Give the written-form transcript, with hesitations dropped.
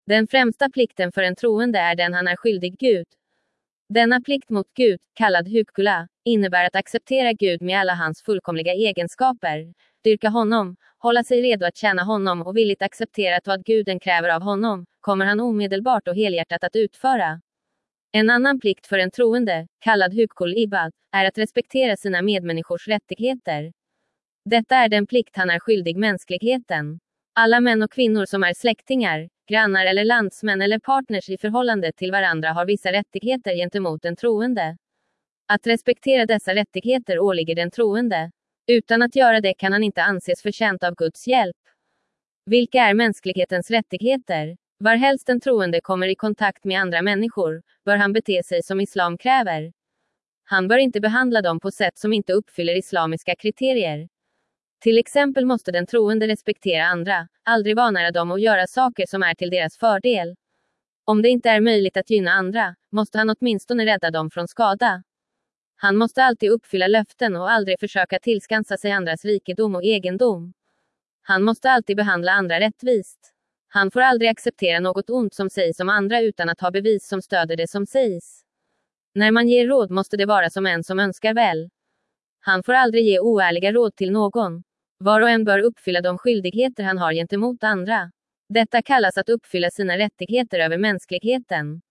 Den främsta plikten för en troende är den han är skyldig Gud. Denna plikt mot Gud, kallad hukkula, innebär att acceptera Gud med alla hans fullkomliga egenskaper, dyrka honom, hålla sig redo att tjäna honom och villigt acceptera att vad Guden kräver av honom, kommer han omedelbart och helhjärtat att utföra. En annan plikt för en troende, kallad hukkul ibad, är att respektera sina medmänniskors rättigheter. Detta är den plikt han är skyldig mänskligheten. Alla män och kvinnor som är släktingar, grannar eller landsmän eller partners i förhållande till varandra har vissa rättigheter gentemot den troende. Att respektera dessa rättigheter åligger den troende. Utan att göra det kan han inte anses förtjänt av Guds hjälp. Vilka är mänsklighetens rättigheter? Varhelst en troende kommer i kontakt med andra människor, bör han bete sig som islam kräver. Han bör inte behandla dem på sätt som inte uppfyller islamiska kriterier. Till exempel måste den troende respektera andra, aldrig vanära dem och göra saker som är till deras fördel. Om det inte är möjligt att gynna andra, måste han åtminstone rädda dem från skada. Han måste alltid uppfylla löften och aldrig försöka tillskansa sig andras rikedom och egendom. Han måste alltid behandla andra rättvist. Han får aldrig acceptera något ont som sägs om andra utan att ha bevis som stöder det som sägs. När man ger råd måste det vara som en som önskar väl. Han får aldrig ge oärliga råd till någon. Var och en bör uppfylla de skyldigheter han har gentemot andra. Detta kallas att uppfylla sina rättigheter över mänskligheten.